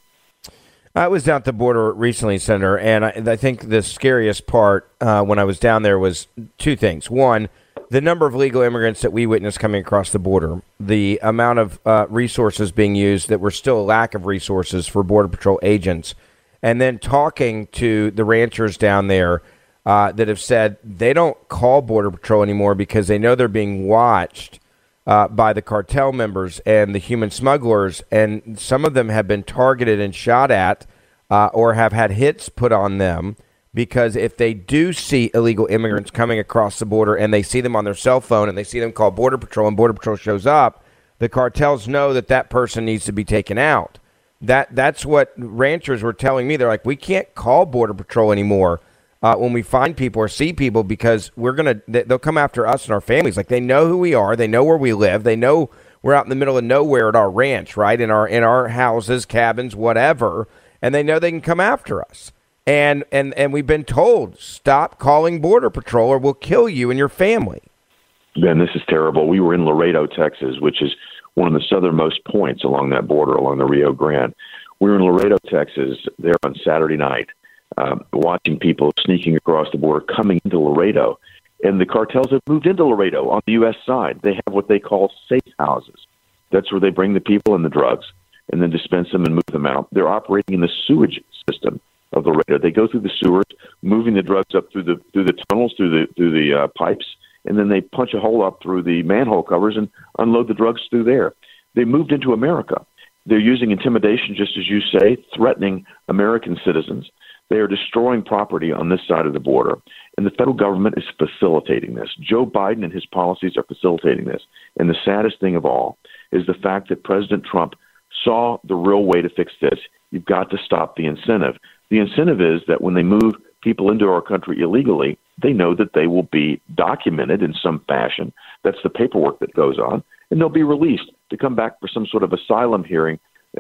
I was down at the border recently, Senator, and I think the scariest part when I was down there was two things. One, the number of legal immigrants that we witnessed coming across the border, the amount of resources being used that were still a lack of resources for Border Patrol agents, and then talking to the ranchers down there that have said they don't call Border Patrol anymore because they know they're being watched by the cartel members and the human smugglers, and some of them have been targeted and shot at or have had hits put on them because if they do see illegal immigrants coming across the border and they see them on their cell phone and they see them call Border Patrol and Border Patrol shows up, the cartels know that that person needs to be taken out. That's what ranchers were telling me. They're like, we can't call Border Patrol anymore when we find people or see people because they'll come after us and our families. Like, they know who we are. They know where we live. They know we're out in the middle of nowhere at our ranch, right? In our houses, cabins, whatever. And they know they can come after us. And we've been told, stop calling Border Patrol or we'll kill you and your family. Ben, this is terrible. We were in Laredo, Texas, which is one of the southernmost points along that border, along the Rio Grande. We were in Laredo, Texas, there on Saturday night, watching people sneaking across the border, coming into Laredo. And the cartels have moved into Laredo on the U.S. side. They have what they call safe houses. That's where they bring the people and the drugs and then dispense them and move them out. They're operating in the sewage system of Laredo. They go through the sewers, moving the drugs up through the tunnels, through the pipes, and then they punch a hole up through the manhole covers and unload the drugs through there. They moved into America. They're using intimidation, just as you say, threatening American citizens. They are destroying property on this side of the border, and the federal government is facilitating this. Joe Biden and his policies are facilitating this. And the saddest thing of all is the fact that President Trump saw the real way to fix this. You've got to stop the incentive. The incentive is that when they move people into our country illegally, they know that they will be documented in some fashion. That's the paperwork that goes on, and they'll be released to come back for some sort of asylum hearing,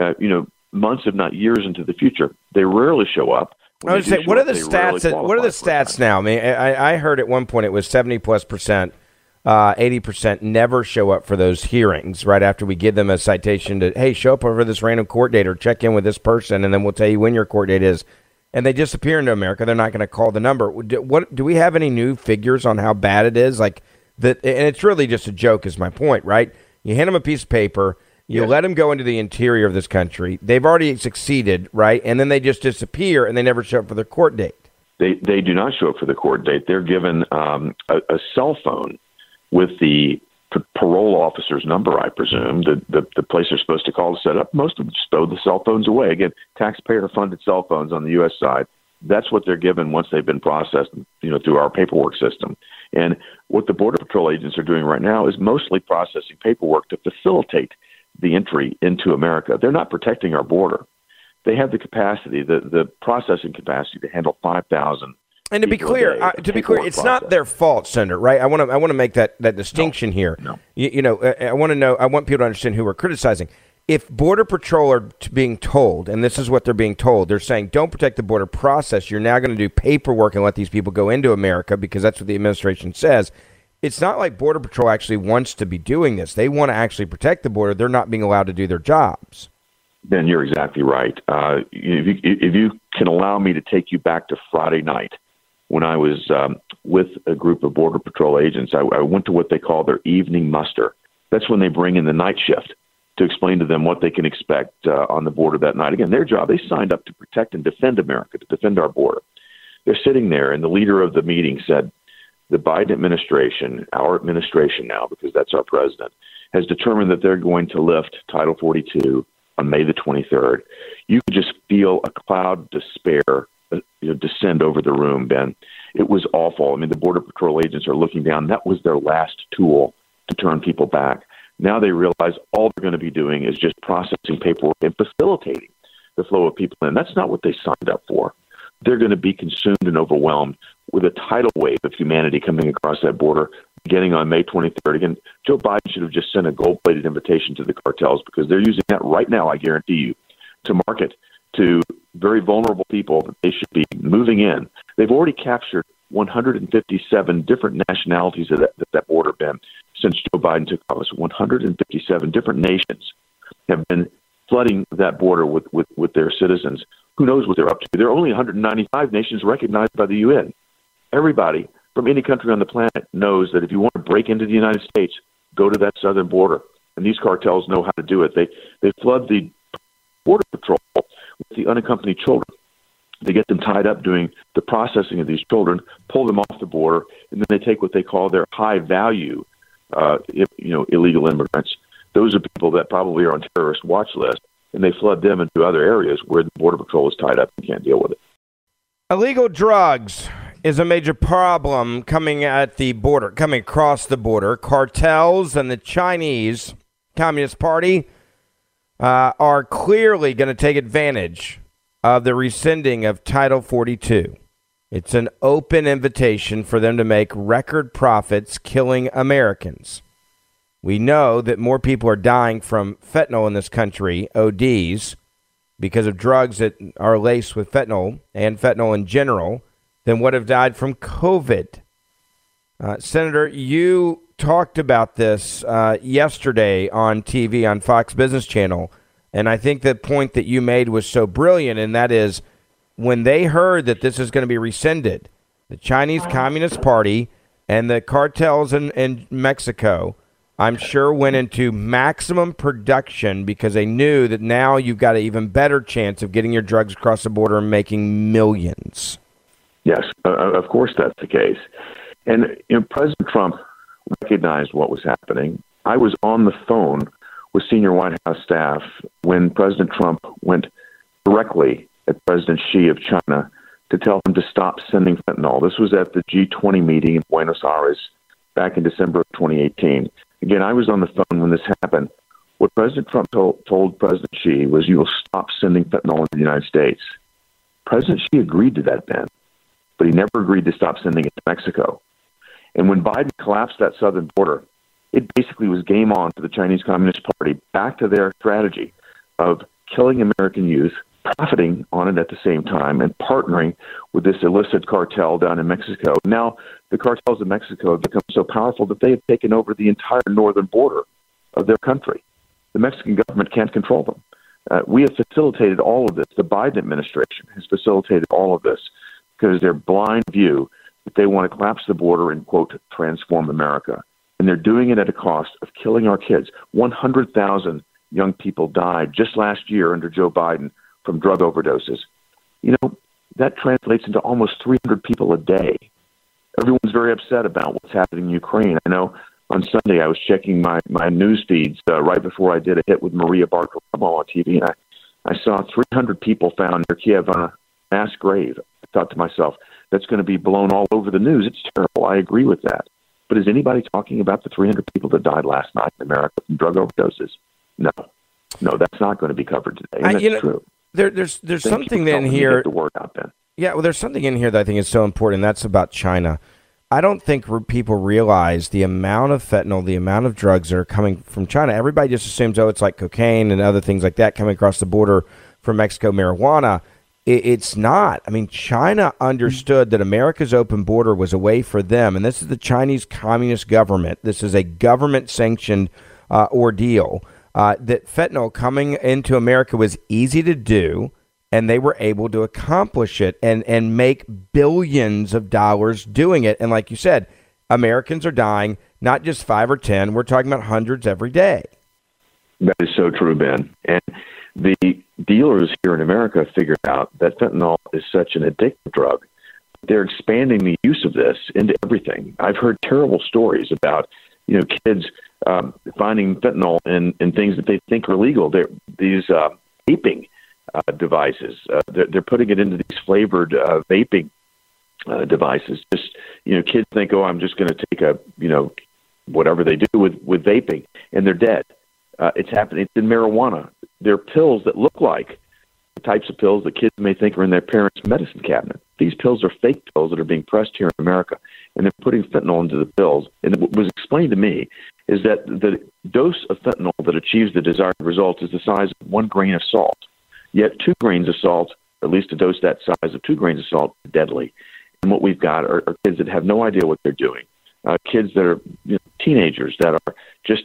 months, if not years into the future. They rarely show up. I would say, what are the stats? What are the stats now? I mean, I heard at one point it was 70+%, 80% never show up for those hearings right after we give them a citation to, hey, show up over this random court date or check in with this person, and then we'll tell you when your court date is. And they disappear into America. They're not going to call the number. Do we have any new figures on how bad it is? Like that, and it's really just a joke, is my point, right? You hand them a piece of paper. You let them go into the interior of this country. They've already succeeded, right? And then they just disappear, and they never show up for their court date. They do not show up for the court date. They're given a cell phone with the parole officer's number, I presume, the place they're supposed to call to set up. Most of them just throw the cell phones away. Again, taxpayer-funded cell phones on the U.S. side. That's what they're given once they've been processed, through our paperwork system. And what the Border Patrol agents are doing right now is mostly processing paperwork to facilitate the entry into America. They're not protecting our border. They have the capacity, the processing capacity to handle 5,000. And to be clear, it's not their fault, Senator. Right? I want to make that distinction here. No. I want to know. I want people to understand who we're criticizing. if Border Patrol are being told, and this is what they're being told, they're saying, don't protect the border process. You're now going to do paperwork and let these people go into America because that's what the administration says. It's not like Border Patrol actually wants to be doing this. They want to actually protect the border. They're not being allowed to do their jobs. Ben, you're exactly right. If you can allow me to take you back to Friday night when I was with a group of Border Patrol agents, I went to what they call their evening muster. That's when they bring in the night shift to explain to them what they can expect on the border that night. Again, their job, they signed up to protect and defend America, to defend our border. They're sitting there, and the leader of the meeting said, the Biden administration, our administration now, because that's our president, has determined that they're going to lift Title 42 on May the 23rd. You could just feel a cloud of despair descend over the room, Ben. It was awful. I mean, the Border Patrol agents are looking down. That was their last tool to turn people back. Now they realize all they're going to be doing is just processing paperwork and facilitating the flow of people in. That's not what they signed up for. They're going to be consumed and overwhelmed with a tidal wave of humanity coming across that border beginning on May 23rd. Again, Joe Biden should have just sent a gold-plated invitation to the cartels because they're using that right now, I guarantee you, to market to very vulnerable people that they should be moving in. They've already captured 157 different nationalities at that border, Ben, since Joe Biden took office. 157 different nations have been flooding that border with their citizens. Who knows what they're up to? There are only 195 nations recognized by the UN. Everybody from any country on the planet knows that if you want to break into the United States, go to that southern border. And these cartels know how to do it. They flood the Border Patrol with the unaccompanied children. They get them tied up doing the processing of these children, pull them off the border, and then they take what they call their high-value, illegal immigrants. Those are people that probably are on terrorist watch lists, and they flood them into other areas where the Border Patrol is tied up and can't deal with it. Illegal drugs is a major problem coming across the border. Cartels and the Chinese Communist Party are clearly going to take advantage of the rescinding of Title 42. It's an open invitation for them to make record profits killing Americans. We know that more people are dying from fentanyl in this country, ODs, because of drugs that are laced with fentanyl and fentanyl in general, than would have died from COVID. Senator, you talked about this yesterday on TV on Fox Business Channel, and I think the point that you made was so brilliant, and that is when they heard that this is going to be rescinded, the Chinese Communist Party and the cartels in Mexico, I'm sure, went into maximum production because they knew that now you've got an even better chance of getting your drugs across the border and making millions. Yes, of course that's the case. And President Trump recognized what was happening. I was on the phone with senior White House staff when President Trump went directly at President Xi of China to tell him to stop sending fentanyl. This was at the G20 meeting in Buenos Aires back in December of 2018. Again, I was on the phone when this happened. What President Trump told President Xi was, you will stop sending fentanyl into the United States. President Xi agreed to that, Ben, but he never agreed to stop sending it to Mexico. And when Biden collapsed that southern border, it basically was game on for the Chinese Communist Party, back to their strategy of killing American youth, profiting on it at the same time, and partnering with this illicit cartel down in Mexico. Now, the cartels in Mexico have become so powerful that they have taken over the entire northern border of their country. The Mexican government can't control them. We have facilitated all of this. The Biden administration has facilitated all of this because their blind view that they want to collapse the border and, quote, transform America. And they're doing it at a cost of killing our kids. 100,000 young people died just last year under Joe Biden from drug overdoses. That translates into almost 300 people a day. Everyone's very upset about what's happening in Ukraine. I know on Sunday I was checking my news feeds right before I did a hit with Maria Bartiromo on TV, and I saw 300 people found near Kiev on a mass grave. I thought to myself, that's going to be blown all over the news. It's terrible. I agree with that. But is anybody talking about the 300 people that died last night in America from drug overdoses? No, that's not going to be covered today. And that's true. There's something in here. Get the word out, Ben. Yeah, well, there's something in here that I think is so important. That's about China. I don't think people realize the amount of fentanyl, the amount of drugs that are coming from China. Everybody just assumes, it's like cocaine and other things like that coming across the border from Mexico, marijuana. It's not. I mean, China understood that America's open border was a way for them, and this is the Chinese Communist government. This is a government-sanctioned ordeal, that fentanyl coming into America was easy to do, and they were able to accomplish it and make billions of dollars doing it. And like you said, Americans are dying, not just 5 or 10. We're talking about hundreds every day. That is so true, Ben. And the dealers here in America figured out that fentanyl is such an addictive drug. They're expanding the use of this into everything. I've heard terrible stories about, kids finding fentanyl in things that they think are legal. These vaping devices. They're putting it into these flavored vaping devices. Just, kids think, I'm just going to take whatever they do with vaping, and they're dead. It's happening. It's in marijuana. There are pills that look like the types of pills that kids may think are in their parents' medicine cabinet. These pills are fake pills that are being pressed here in America, and they're putting fentanyl into the pills. And what was explained to me is that the dose of fentanyl that achieves the desired result is the size of 1 grain of salt. Yet 2 grains of salt, at least a dose that size of 2 grains of salt, is deadly. And what we've got are kids that have no idea what they're doing. Kids that are teenagers that are just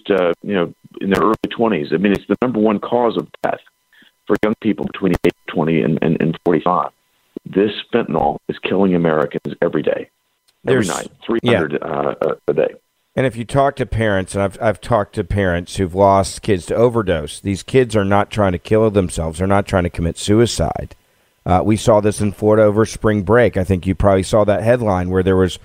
in their early 20s. I mean, it's the number one cause of death for young people between the age of 20 and 45. This fentanyl is killing Americans every day, every night, 300 a day. And if you talk to parents, and I've talked to parents who've lost kids to overdose, these kids are not trying to kill themselves. They're not trying to commit suicide. We saw this in Florida over spring break. I think you probably saw that headline where there was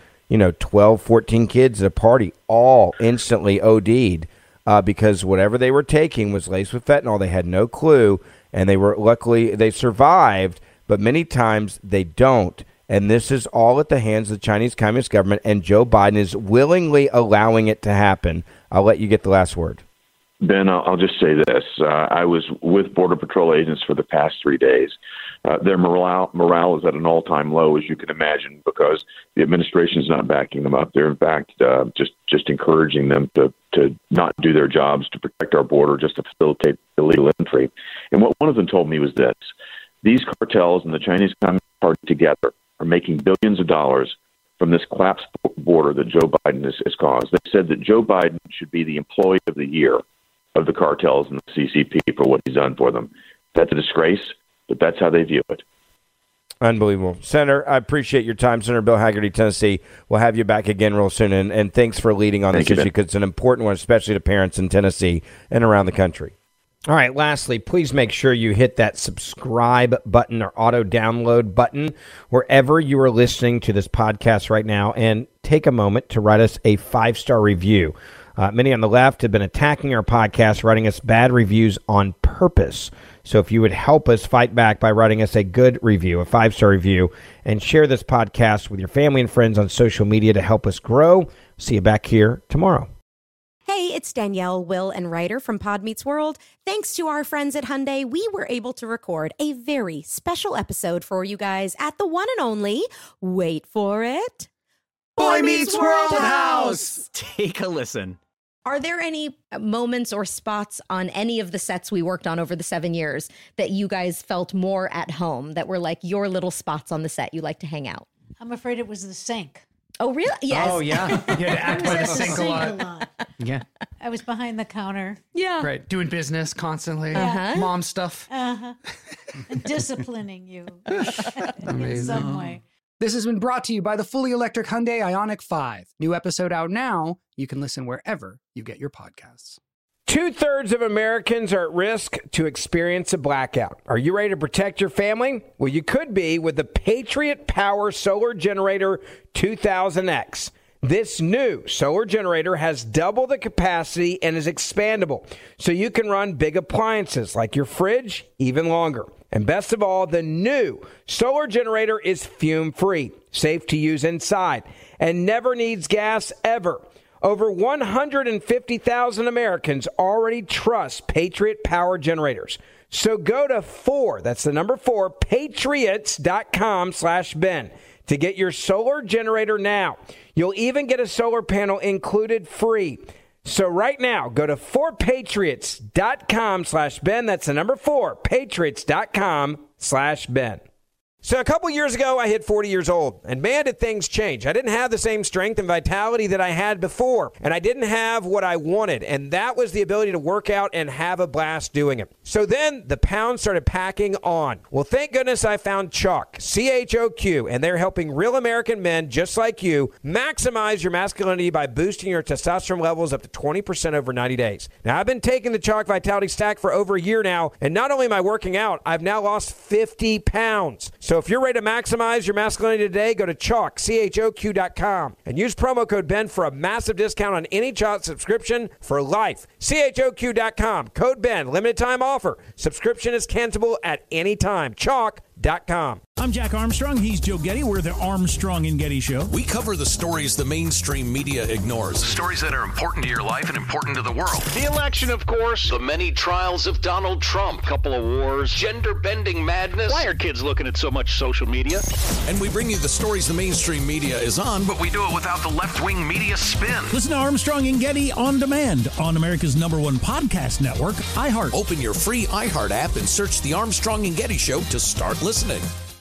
12, 14 kids at a party, all instantly OD'd because whatever they were taking was laced with fentanyl. They had no clue, and luckily they survived, but many times they don't. And this is all at the hands of the Chinese Communist government, and Joe Biden is willingly allowing it to happen. I'll let you get the last word. Ben, I'll just say this. I was with Border Patrol agents for the past 3 days. Their morale is at an all-time low, as you can imagine, because the administration is not backing them up. They're, in fact, just encouraging them to not do their jobs to protect our border, just to facilitate illegal entry. And what one of them told me was this. These cartels and the Chinese Communist Party together are making billions of dollars from this collapsed border that Joe Biden has caused. They said that Joe Biden should be the employee of the year of the cartels and the CCP for what he's done for them. That's a disgrace, but that's how they view it. Unbelievable. Senator, I appreciate your time. Senator Bill Hagerty, Tennessee. We'll have you back again real soon, and thanks for leading on this issue because it's an important one, especially to parents in Tennessee and around the country. All right, lastly, please make sure you hit that subscribe button or auto-download button wherever you are listening to this podcast right now, and take a moment to write us a 5-star review. Many on the left have been attacking our podcast, writing us bad reviews on purpose. So if you would help us fight back by writing us a good review, a 5-star review, and share this podcast with your family and friends on social media to help us grow. See you back here tomorrow. Hey, it's Danielle, Will, and Ryder from Pod Meets World. Thanks to our friends at Hyundai, we were able to record a very special episode for you guys at the one and only, wait for it, Boy Meets World House. Take a listen. Are there any moments or spots on any of the sets we worked on over the 7 years that you guys felt more at home, that were like your little spots on the set you like to hang out? I'm afraid it was the sink. Oh, really? Yes. Oh, yeah. You had to act by the sink a lot. Yeah. I was behind the counter. Yeah. Right. Doing business constantly. Uh-huh. Mom stuff. Uh-huh. And disciplining you in some way. This has been brought to you by the fully electric Hyundai Ioniq 5. New episode out now. You can listen wherever you get your podcasts. 2/3 of Americans are at risk to experience a blackout. Are you ready to protect your family? Well, you could be with the Patriot Power Solar Generator 2000X. This new solar generator has double the capacity and is expandable, so you can run big appliances like your fridge even longer. And best of all, the new solar generator is fume-free, safe to use inside, and never needs gas ever. Over 150,000 Americans already trust Patriot Power Generators. So go to 4, that's the number 4, patriots.com/Ben. to get your solar generator now. You'll even get a solar panel included free. So right now, go to 4patriots.com/Ben. That's the number 4, patriots.com/Ben. So a couple years ago, I hit 40 years old, and man, did things change. I didn't have the same strength and vitality that I had before, and I didn't have what I wanted, and that was the ability to work out and have a blast doing it. So then the pounds started packing on. Well, thank goodness I found Choq, CHOQ, and they're helping real American men just like you maximize your masculinity by boosting your testosterone levels up to 20% over 90 days. Now, I've been taking the Choq Vitality Stack for over a year now, and not only am I working out, I've now lost 50 pounds. So if you're ready to maximize your masculinity today, go to Choq, CHOQ.com, and use promo code Ben for a massive discount on any Choq subscription for life. CHOQ.com, code Ben, limited time offer. Subscription is cancelable at any time. Choq.com. I'm Jack Armstrong. He's Joe Getty. We're the Armstrong and Getty Show. We cover the stories the mainstream media ignores. The stories that are important to your life and important to the world. The election, of course. The many trials of Donald Trump. Couple of wars. Gender-bending madness. Why are kids looking at so much social media? And we bring you the stories the mainstream media is on, but we do it without the left-wing media spin. Listen to Armstrong and Getty on demand on America's #1 podcast network, iHeart. Open your free iHeart app and search the Armstrong and Getty Show to start listening.